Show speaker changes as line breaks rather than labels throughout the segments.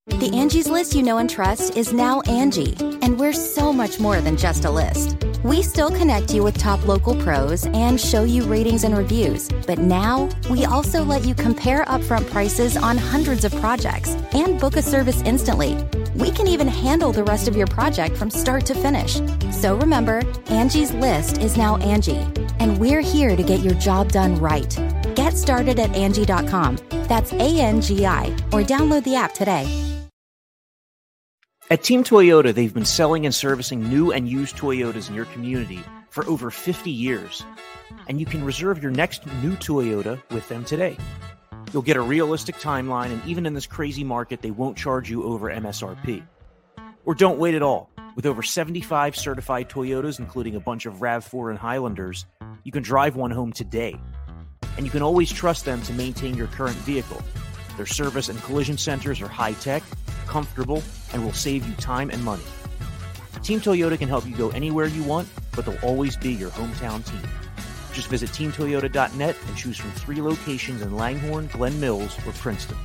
The Angie's List you know and trust is now Angie, and we're so much more than just a list. We still connect you with top local pros and show you ratings and reviews, but now we also let you compare upfront prices on hundreds of projects and book a service instantly. We can even handle the rest of your project from start to finish. So remember, Angie's List is now Angie, and we're here to get your job done right. Get started at Angie.com. That's ANGI, or download the app today.
At Team Toyota, they've been selling and servicing new and used Toyotas in your community for over 50 years. And you can reserve your next new Toyota with them today. You'll get a realistic timeline, and even in this crazy market, they won't charge you over MSRP. Or don't wait at all. With over 75 certified Toyotas, including a bunch of RAV4 and Highlanders, you can drive one home today. And you can always trust them to maintain your current vehicle. Their service and collision centers are high-tech, comfortable, and will save you time and money. Team Toyota can help you go anywhere you want, but they'll always be your hometown team. Just visit teamtoyota.net and choose from 3 locations in Langhorne, Glen Mills, or Princeton.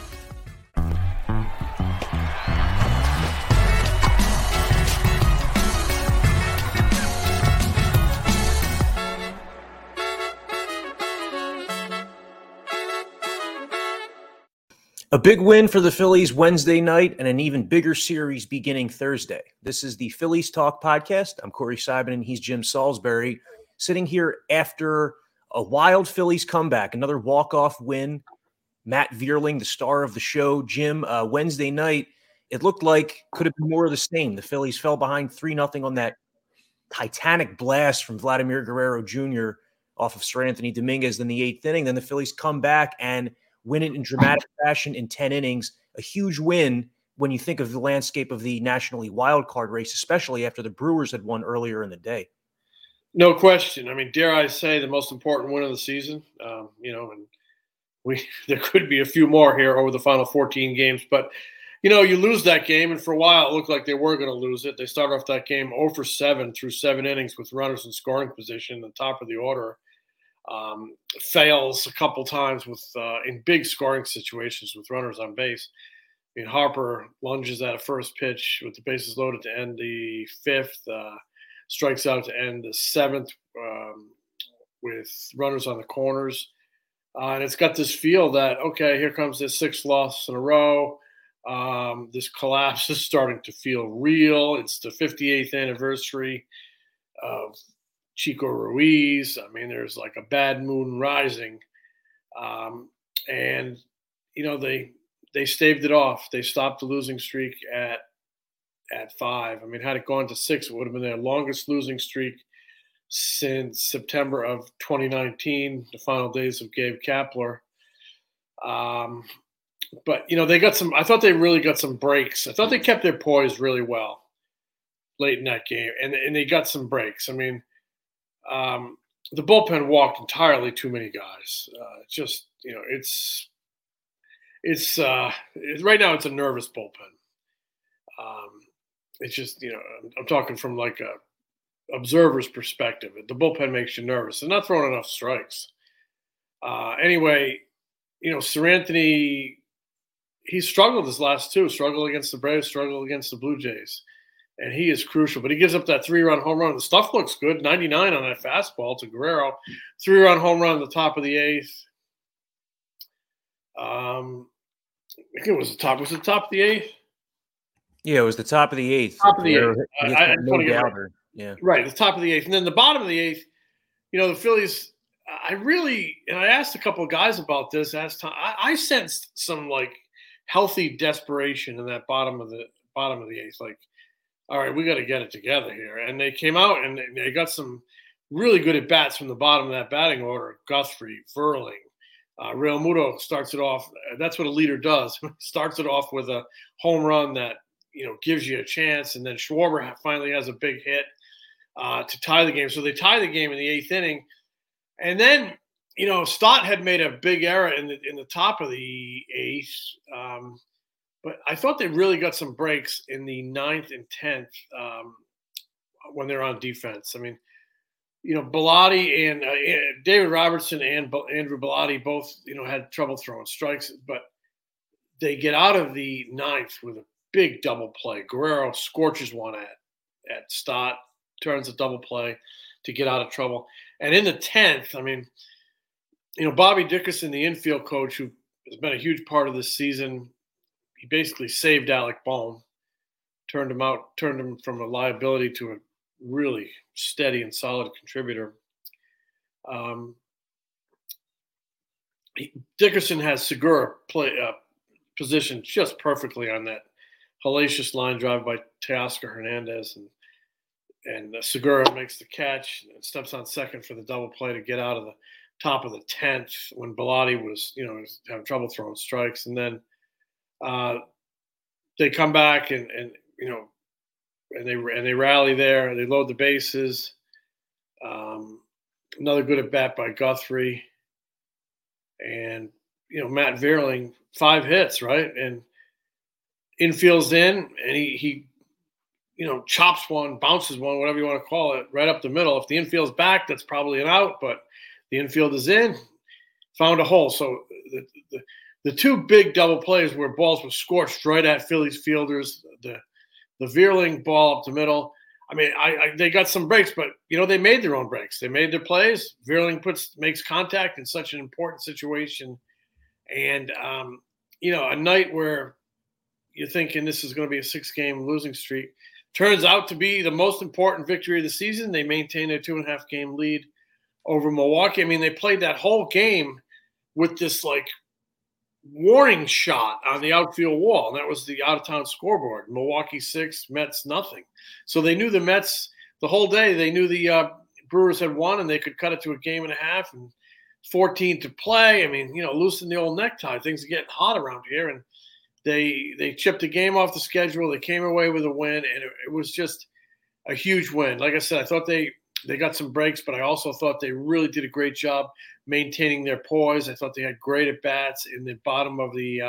A big win for the Phillies Wednesday night and an even bigger series beginning Thursday. This is the Phillies Talk podcast. I'm Corey Seibman and he's Jim Salisbury, sitting here after a wild Phillies comeback, another walk-off win. Matt Vierling, the star of the show. Jim, Wednesday night, it looked like could have been more of the same. The Phillies fell behind 3-0 on that titanic blast from Vladimir Guerrero Jr. off of Sir Anthony Dominguez in the 8th inning. Then the Phillies come back and win it in dramatic fashion in 10 innings. A huge win when you think of the landscape of the National League wild card race, especially after the Brewers had won earlier in the day.
No question. I mean, dare I say the most important win of the season, and there could be a few more here over the final 14 games, but you lose that game, and for a while it looked like they were going to lose it. They started off that game 0 for 7 through 7 innings with runners in scoring position, the top of the order. Fails a couple times with in big scoring situations with runners on base. I mean, Harper lunges at a first pitch with the bases loaded to end the 5th, strikes out to end the 7th with runners on the corners. And it's got this feel that, okay, here comes this 6th loss in a row. This collapse is starting to feel real. It's the 58th anniversary of Chico Ruiz. I mean, there's like a bad moon rising. And they staved it off. They stopped the losing streak at 5. I mean, had it gone to 6, it would have been their longest losing streak since September of 2019, the final days of Gabe Kapler. But they got some. I thought they really got some breaks. I thought they kept their poise really well late in that game, and they got some breaks. I mean, the bullpen walked entirely too many guys. It's right now it's a nervous bullpen. It's just, I'm talking from like a observer's perspective. The bullpen makes you nervous. They're not throwing enough strikes. Anyway, Sir Anthony, he struggled his last 2, struggled against the Braves, struggled against the Blue Jays. And he is crucial. But he gives up that 3-run home run. The stuff looks good, 99 on that fastball to Guerrero. 3-run home run at the top of the 8th. I think it was the top. Was it the top of the 8th?
Yeah, it was the top of the 8th.
Top of the 8th.
Yeah.
Right, the top of the 8th. And then the bottom of the 8th, the Phillies, and I asked a couple of guys about this. I sensed some, like, healthy desperation in that bottom of the 8th. Like, all right, we got to get it together here. And they came out and they got some really good at-bats from the bottom of that batting order. Guthrie, Verling, Real Muto starts it off. That's what a leader does. Starts it off with a home run that, gives you a chance. And then Schwarber finally has a big hit to tie the game. So they tie the game in the 8th inning. And then, Stott had made a big error in the top of the 8th. But I thought they really got some breaks in the 9th and 10th when they're on defense. I mean, Bellotti and David Robertson and Andrew Bellotti both, had trouble throwing strikes. But they get out of the ninth with a big double play. Guerrero scorches one at Stott, turns a double play to get out of trouble. And in the 10th, I mean, Bobby Dickerson, the infield coach, who has been a huge part of this season, he basically saved Alec Bohm, turned him from a liability to a really steady and solid contributor. Dickerson has Segura positioned just perfectly on that hellacious line drive by Teoscar Hernandez, and Segura makes the catch and steps on second for the double play to get out of the top of the 10th when Bellotti was having trouble throwing strikes, and then they come back and they rally there. They load the bases. Another good at bat by Guthrie, and Matt Vierling, 5 hits, right, and infield's in, and he chops one, bounces one, whatever you want to call it, right up the middle. If the infield's back, that's probably an out, but the infield is in, found a hole. So the two big double plays where balls were scorched right at Phillies fielders, the Vierling ball up the middle. I mean, they got some breaks, but they made their own breaks. They made their plays. Vierling makes contact in such an important situation, and a night where you're thinking this is going to be a 6-game losing streak turns out to be the most important victory of the season. They maintained a 2.5-game lead over Milwaukee. I mean, they played that whole game with this warning shot on the outfield wall, and that was the out-of-town scoreboard. Milwaukee 6, Mets nothing. So they knew the Mets the whole day. They knew the Brewers had won, and they could cut it to a 1.5 games and 14 to play. I mean, loosen the old necktie. Things are getting hot around here, and they chipped a game off the schedule. They came away with a win, and it was just a huge win. Like I said, I thought they got some breaks, but I also thought they really did a great job maintaining their poise. I thought they had great at-bats in the bottom of the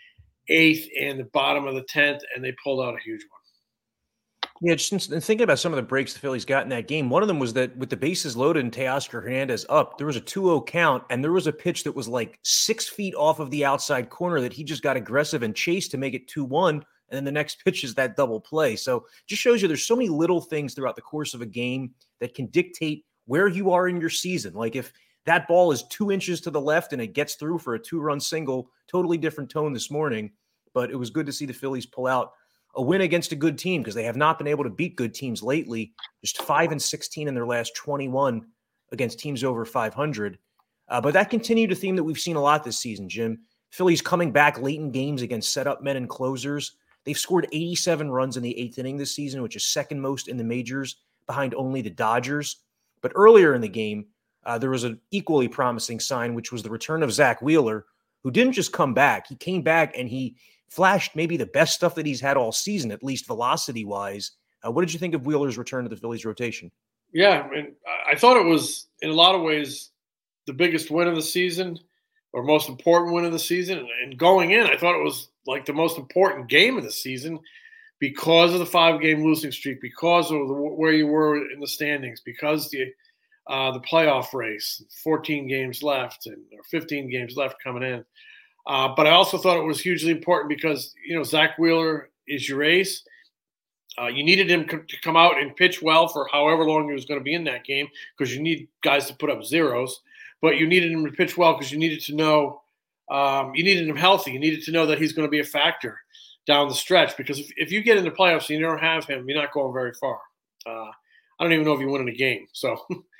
8th and the bottom of the 10th, and they pulled out a huge one.
Yeah, just thinking about some of the breaks the Phillies got in that game, one of them was that with the bases loaded and Teoscar Hernandez up, there was a 2-0 count, and there was a pitch that was 6 feet off of the outside corner that he just got aggressive and chased to make it 2-1, and then the next pitch is that double play. So it just shows you there's so many little things throughout the course of a game that can dictate where you are in your season. Like if that ball is 2 inches to the left and it gets through for a 2-run single, totally different tone this morning, but it was good to see the Phillies pull out a win against a good team because they have not been able to beat good teams lately. Just 5-16 in their last 21 against teams over 500. But that continued a theme that we've seen a lot this season, Jim. Phillies coming back late in games against setup men and closers. They've scored 87 runs in the 8th inning this season, which is second most in the majors, behind only the Dodgers. But earlier in the game, there was an equally promising sign, which was the return of Zach Wheeler, who didn't just come back. He came back and he flashed maybe the best stuff that he's had all season, at least velocity-wise. What did you think of Wheeler's return to the Phillies rotation?
Yeah, I thought it was, in a lot of ways, the biggest win of the season or most important win of the season. And going in, I thought it was the most important game of the season because of the 5-game losing streak, because of where you were in the standings, because the playoff race, 14 games left or 15 games left coming in. But I also thought it was hugely important because, Zach Wheeler is your ace. You needed him to come out and pitch well for however long he was going to be in that game because you need guys to put up zeros. But you needed him to pitch well because you needed to know you needed him healthy. You needed to know that he's going to be a factor down the stretch because if you get into playoffs and you don't have him, you're not going very far. I don't even know if you win in a game. So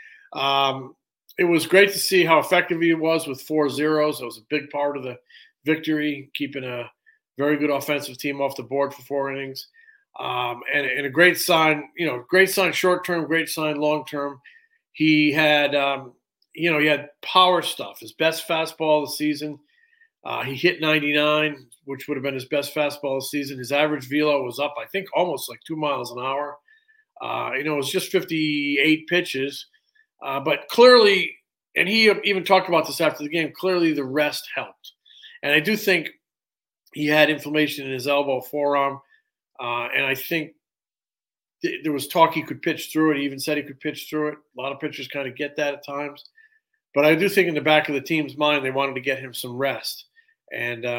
it was great to see how effective he was with 4 zeros. It was a big part of the victory, keeping a very good offensive team off the board for 4 innings. And a great sign, great sign short-term, great sign long-term. He had, he had power stuff, his best fastball of the season. He hit 99, which would have been his best fastball of the season. His average velo was up, I think, almost 2 miles an hour. It was just 58 pitches. But clearly, and he even talked about this after the game, clearly the rest helped. And I do think he had inflammation in his elbow forearm. And I think there was talk he could pitch through it. He even said he could pitch through it. A lot of pitchers kind of get that at times. But I do think in the back of the team's mind, they wanted to get him some rest. And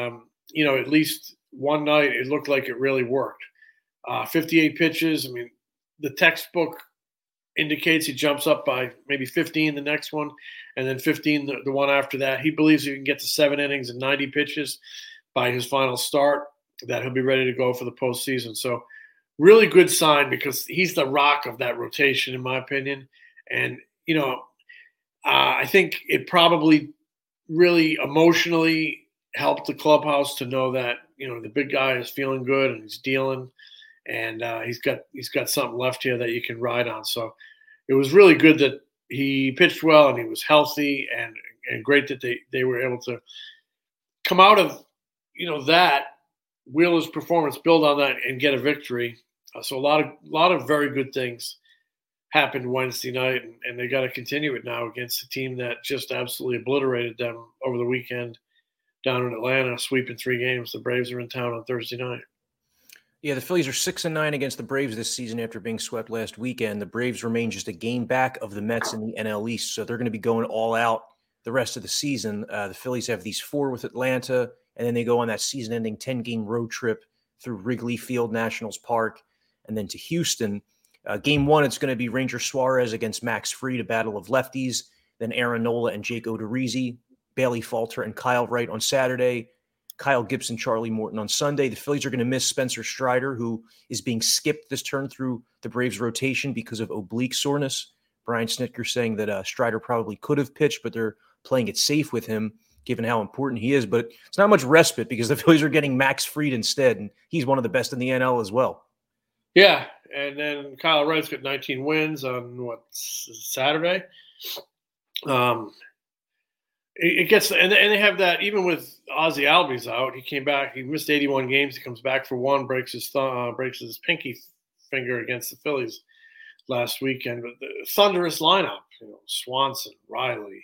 at least one night it looked like it really worked. 58 pitches. I mean, the textbook indicates he jumps up by maybe 15 the next one, and then 15 the one after that. He believes he can get to 7 innings and 90 pitches by his final start, that he'll be ready to go for the postseason. So really good sign, because he's the rock of that rotation, in my opinion. And, I think it probably really emotionally helped the clubhouse to know that, the big guy is feeling good and he's dealing, and he's got something left here that you can ride on. So it was really good that he pitched well and he was healthy, and great that they were able to come out of, that Wheeler's performance, build on that, and get a victory. So a lot of very good things happened Wednesday night, and they got to continue it now against a team that just absolutely obliterated them over the weekend down in Atlanta, sweeping 3 games. The Braves are in town on Thursday night.
Yeah, the Phillies are 6-9 against the Braves this season after being swept last weekend. The Braves remain just a game back of the Mets in the NL East, so they're going to be going all out the rest of the season. The Phillies have these 4 with Atlanta, and then they go on that season-ending 10-game road trip through Wrigley Field, Nationals Park, and then to Houston. Game 1, it's going to be Ranger Suarez against Max Fried, a battle of lefties. Then Aaron Nola and Jake Odorizzi, Bailey Falter and Kyle Wright on Saturday, Kyle Gibson, Charlie Morton on Sunday. The Phillies are going to miss Spencer Strider, who is being skipped this turn through the Braves rotation because of oblique soreness. Brian Snitker saying that Strider probably could have pitched, but they're playing it safe with him, given how important he is. But it's not much respite because the Phillies are getting Max Fried instead, and he's one of the best in the NL as well.
Yeah, and then Kyle Wright's got 19 wins on Saturday. It gets, and they have that even with Ozzie Albies out. He came back. He missed 81 games. He comes back for 1, breaks his pinky finger against the Phillies last weekend. But the thunderous lineup, Swanson, Riley,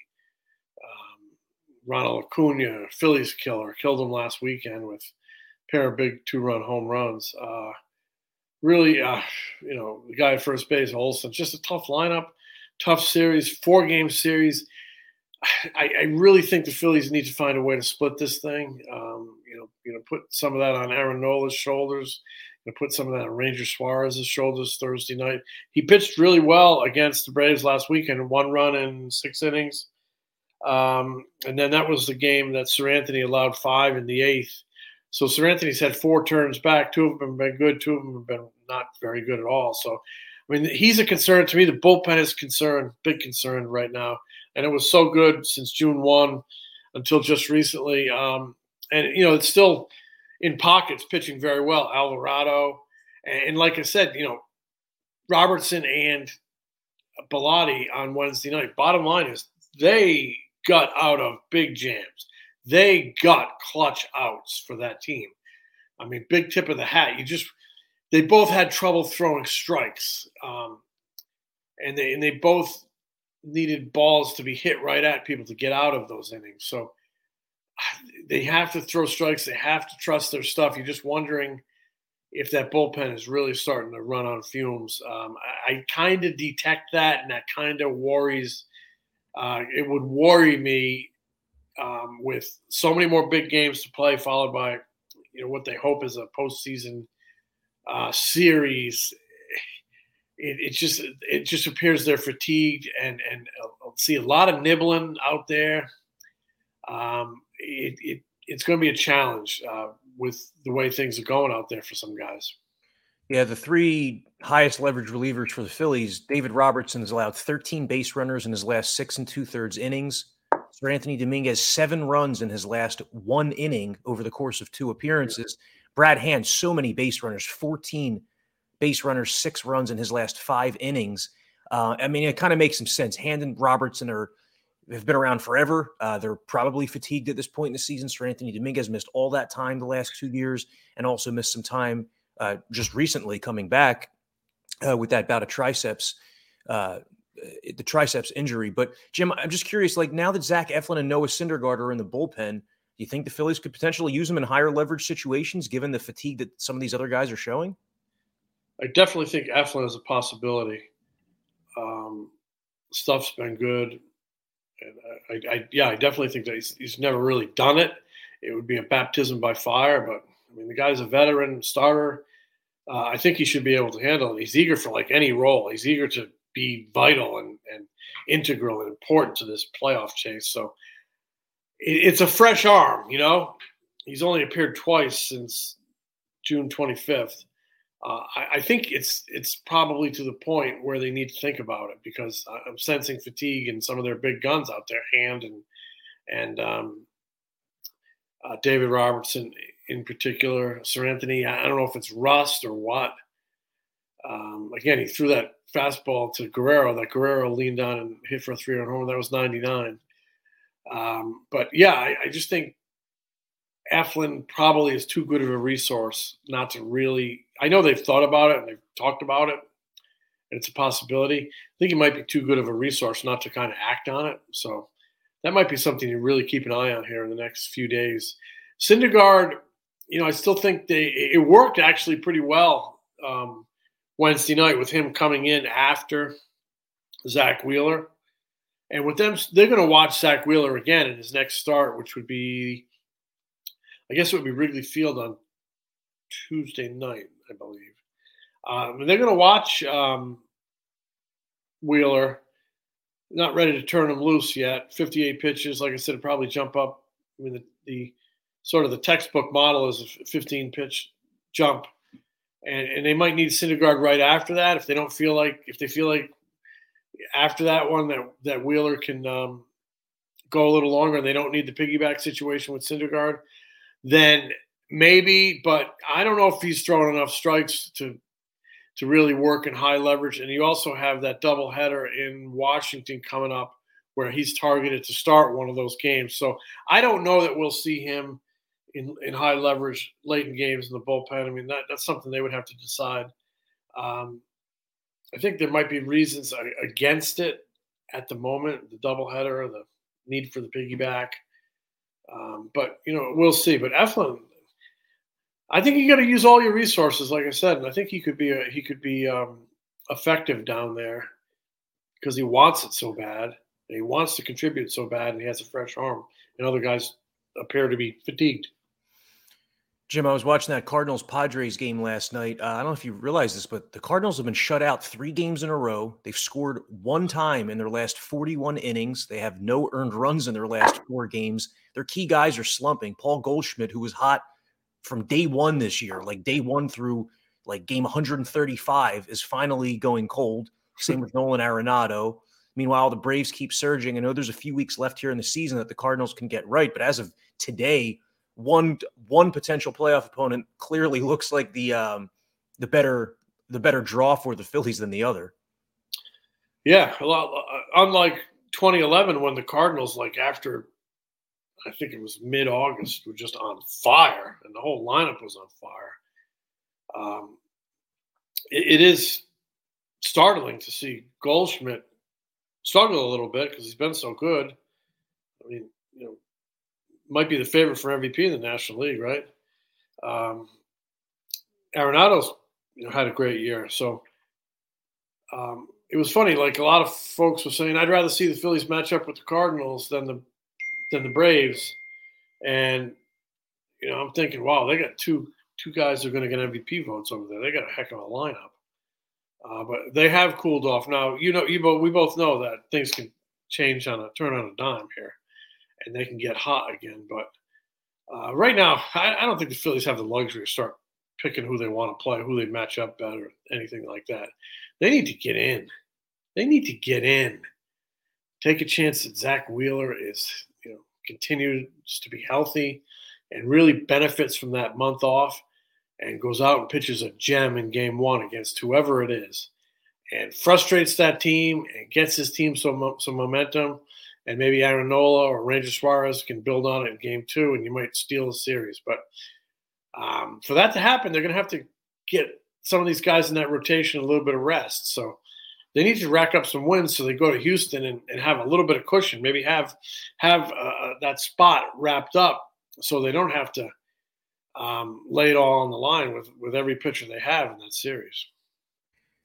Ronald Acuna, Phillies killer, killed him last weekend with a pair of big 2-run home runs. Really, the guy at first base, Olsen, just a tough lineup, tough series, 4-game series. I really think the Phillies need to find a way to split this thing. Put some of that on Aaron Nola's shoulders, put some of that on Ranger Suarez's shoulders Thursday night. He pitched really well against the Braves last weekend, 1 run in 6 innings. And then that was the game that Sir Anthony allowed 5 in the 8th. So Sir Anthony's had 4 turns back. 2 of them have been good. 2 of them have been not very good at all. So, he's a concern to me. The bullpen is big concern right now. And it was so good since June 1 until just recently. It's still in pockets pitching very well. Alvarado. And like I said, Robertson and Bilotti on Wednesday night. Bottom line is they got out of big jams. They got clutch outs for that team. Big tip of the hat. They both had trouble throwing strikes. And they both needed balls to be hit right at people to get out of those innings. So they have to throw strikes. They have to trust their stuff. You're just wondering if that bullpen is really starting to run on fumes. I kind of detect that, and that kind of worries. It would worry me with so many more big games to play, followed by what they hope is a postseason series. It just appears they're fatigued, and I'll see a lot of nibbling out there. It's going to be a challenge with the way things are going out there for some guys.
Yeah, the 3 highest leverage relievers for the Phillies, David Robertson has allowed 13 base runners in his last 6 2/3 innings. Sir Anthony Dominguez, 7 runs in his last 1 inning over the course of 2 appearances. Brad Hand, so many base runners, 14 base runners, 6 runs in his last 5 innings. It kind of makes some sense. Hand and Robertson have been around forever. They're probably fatigued at this point in the season. Sir Anthony Dominguez missed all that time the last 2 years, and also missed some time just recently coming back with that bout of the triceps injury. But Jim, I'm just curious, now that Zach Eflin and Noah Syndergaard are in the bullpen, do you think the Phillies could potentially use them in higher leverage situations, given the fatigue that some of these other guys are showing?
I definitely think Eflin is a possibility. Stuff's been good. And I definitely think that he's never really done it it would be a baptism by fire. But I mean, the guy's a veteran starter. I think he should be able to handle it. He's eager for like any role. He's eager to be vital and integral and important to this playoff chase. So it's a fresh arm, you know. He's only appeared twice since June 25th. I think it's probably to the point where they need to think about it, because I'm sensing fatigue in some of their big guns out there, Hand and David Robertson in particular, Sir Anthony. I don't know if it's rust or what. Again, he threw that fastball to Guerrero that Guerrero leaned on and hit for a 3-run homer. That was 99. But yeah, I just think Eflin probably is too good of a resource not to really – I know they've thought about it and they've talked about it, and it's a possibility. I think he might be too good of a resource not to kind of act on it. So that might be something to really keep an eye on here in the next few days. Syndergaard, you know, I still think it worked actually pretty well Wednesday night with him coming in after Zach Wheeler. And with them, they're going to watch Zach Wheeler again in his next start, which would be – I guess it would be Wrigley Field on Tuesday night, I believe. And they're going to watch Wheeler. Not ready to turn him loose yet. 58 pitches, like I said, probably jump up. I mean, the sort of the textbook model is a 15-pitch jump, and they might need Syndergaard right after that if they feel like after that one that Wheeler can go a little longer and they don't need the piggyback situation with Syndergaard. Then maybe, but I don't know if he's throwing enough strikes to really work in high leverage. And you also have that doubleheader in Washington coming up where he's targeted to start one of those games. So I don't know that we'll see him in high leverage late in games in the bullpen. I mean, that's something they would have to decide. I think there might be reasons against it at the moment, the doubleheader, the need for the piggyback. But, you know, we'll see. But Eflin, I think you got to use all your resources, like I said, and I think he could be effective down there because he wants it so bad. And he wants to contribute so bad, and he has a fresh arm. And other guys appear to be fatigued.
Jim, I was watching that Cardinals-Padres game last night. I don't know if you realize this, but the Cardinals have been shut out 3 games in a row. They've scored 1 time in their last 41 innings. They have no earned runs in their last 4 games. Their key guys are slumping. Paul Goldschmidt, who was hot from day one this year, like day one through like game 135, is finally going cold. Same with Nolan Arenado. Meanwhile, the Braves keep surging. I know there's a few weeks left here in the season that the Cardinals can get right, but as of today, one potential playoff opponent clearly looks like the better draw for the Phillies than the other.
Yeah, a lot unlike 2011 when the Cardinals, like after I think it was mid-August, were just on fire and the whole lineup was on fire. It is startling to see Goldschmidt struggle a little bit because he's been so good. I mean, you know, might be the favorite for MVP in the National League, right? Arenado's had a great year. So it was funny. Like a lot of folks were saying, I'd rather see the Phillies match up with the Cardinals than the Braves. And, you know, I'm thinking, wow, they got two guys who are going to get MVP votes over there. They got a heck of a lineup. But they have cooled off. Now, we both know that things can turn on a dime here. And they can get hot again. But right now, I don't think the Phillies have the luxury to start picking who they want to play, who they match up better, anything like that. They need to get in. Take a chance that Zach Wheeler continues to be healthy and really benefits from that month off and goes out and pitches a gem in game 1 against whoever it is and frustrates that team and gets his team some momentum. And maybe Aaron Nola or Ranger Suarez can build on it in game 2, and you might steal the series. But for that to happen, they're going to have to get some of these guys in that rotation a little bit of rest. So they need to rack up some wins so they go to Houston and have a little bit of cushion, maybe have that spot wrapped up so they don't have to lay it all on the line with every pitcher they have in that series.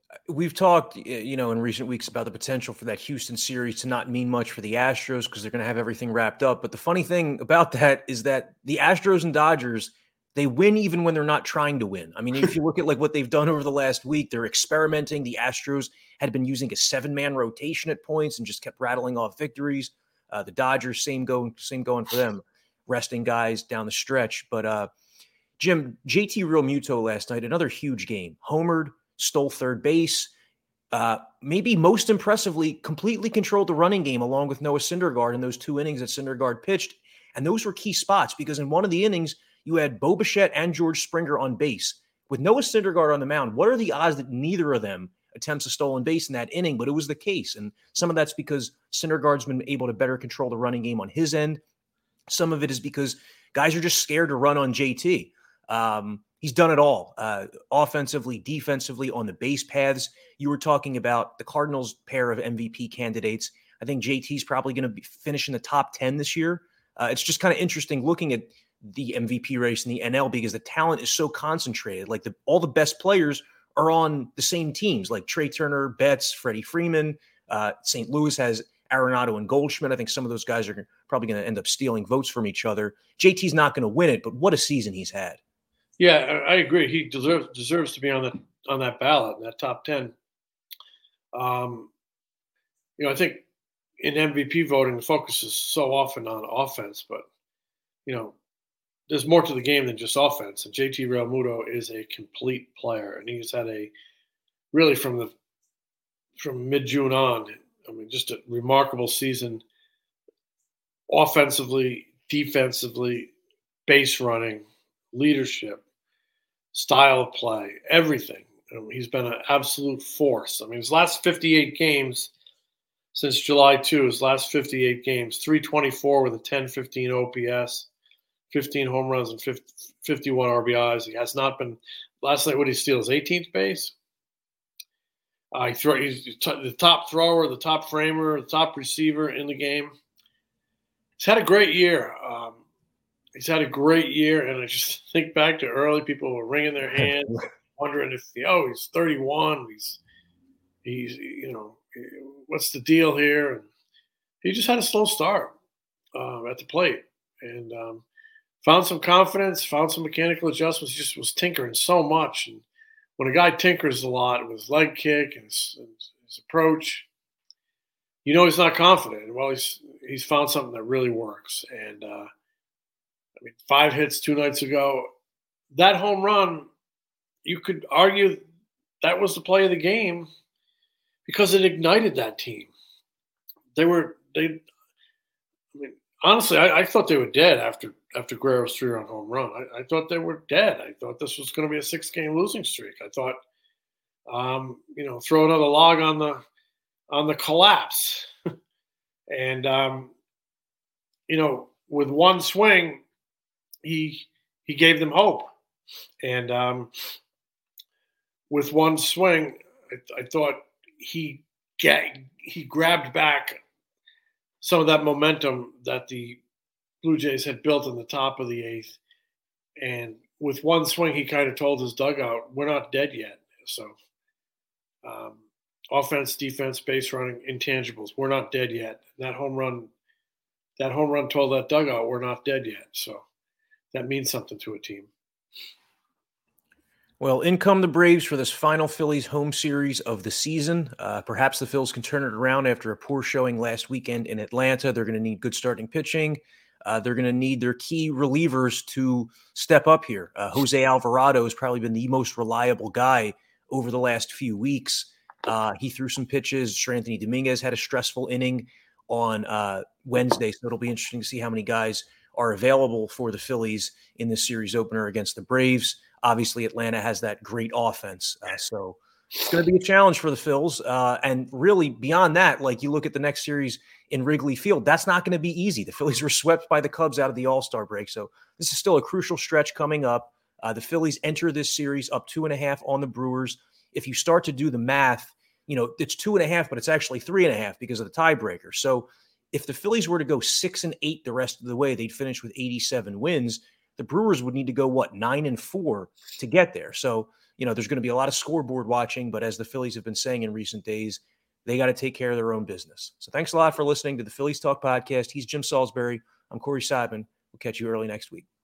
We've talked, in recent weeks about the potential for that Houston series to not mean much for the Astros because they're going to have everything wrapped up. But the funny thing about that is that the Astros and Dodgers, they win even when they're not trying to win. I mean, if you look at like what they've done over the last week, they're experimenting. The Astros had been using a 7-man rotation at points and just kept rattling off victories. The Dodgers, same going for them, resting guys down the stretch. But Jim, JT Realmuto last night, another huge game. Homered, stole third base. Maybe most impressively, completely controlled the running game along with Noah Syndergaard in those 2 innings that Syndergaard pitched. And those were key spots because in one of the innings, you had Bo Bichette and George Springer on base. With Noah Syndergaard on the mound, what are the odds that neither of them attempts a stolen base in that inning? But it was the case. And some of that's because Syndergaard's been able to better control the running game on his end. Some of it is because guys are just scared to run on JT. He's done it all, offensively, defensively, on the base paths. You were talking about the Cardinals' pair of MVP candidates. I think JT's probably going to be finishing the top 10 this year. It's just kind of interesting looking at the MVP race in the NL because the talent is so concentrated. Like all the best players are on the same teams, like Trey Turner, Betts, Freddie Freeman. St. Louis has Arenado and Goldschmidt. I think some of those guys are probably going to end up stealing votes from each other. JT's not going to win it, but what a season he's had.
Yeah, I agree. He deserves to be on that ballot, in that top 10. I think in MVP voting, the focus is so often on offense, but there's more to the game than just offense. And JT Realmuto is a complete player, and he's had really from mid-June on, just a remarkable season, offensively, defensively, base running, leadership, style of play, everything. He's been an absolute force. His last 58 games since July 2, his last 58 games, 324 with a 10-15 OPS, 15 home runs and 51 RBIs. He has not been – last night, what did he steal? His 18th base? He's the top thrower, the top framer, the top receiver in the game. He's had a great year. He's had a great year, and I just think back to early people were wringing their hands, wondering if he's 31. He's what's the deal here? And he just had a slow start at the plate, and found some confidence, found some mechanical adjustments. He just was tinkering so much, and when a guy tinkers a lot with his leg kick and his approach, he's not confident. Well, he's found something that really works, and 5 hits 2 nights ago. That home run, you could argue that was the play of the game because it ignited that team. Honestly, I thought they were dead after Guerrero's 3-run home run. I thought they were dead. I thought this was going to be a 6-game losing streak. I thought, throw another log on the collapse. And, with one swing, he gave them hope. And with one swing, I thought he grabbed back some of that momentum that the Blue Jays had built in the top of the 8th. And with one swing, he kind of told his dugout, we're not dead yet. So offense, defense, base running, intangibles, we're not dead yet. That home run told that dugout, we're not dead yet. So that means something to a team.
Well, in come the Braves for this final Phillies home series of the season. Perhaps the Phils can turn it around after a poor showing last weekend in Atlanta. They're going to need good starting pitching. They're going to need their key relievers to step up here. Jose Alvarado has probably been the most reliable guy over the last few weeks. He threw some pitches. Anthony Dominguez had a stressful inning on Wednesday, so it'll be interesting to see how many guys are available for the Phillies in this series opener against the Braves. Obviously, Atlanta has that great offense, so it's going to be a challenge for the Phils. And really, beyond that, like you look at the next series in Wrigley Field, that's not going to be easy. The Phillies were swept by the Cubs out of the All-Star break, so this is still a crucial stretch coming up. The Phillies enter this series up 2.5 on the Brewers. If you start to do the math, it's 2.5, but it's actually 3.5 because of the tiebreaker. So if the Phillies were to go 6-8 the rest of the way, they'd finish with 87 wins. The Brewers would need to go, 9-4 to get there. So, there's going to be a lot of scoreboard watching, but as the Phillies have been saying in recent days, they got to take care of their own business. So thanks a lot for listening to the Phillies Talk podcast. He's Jim Salisbury. I'm Corey Seidman. We'll catch you early next week.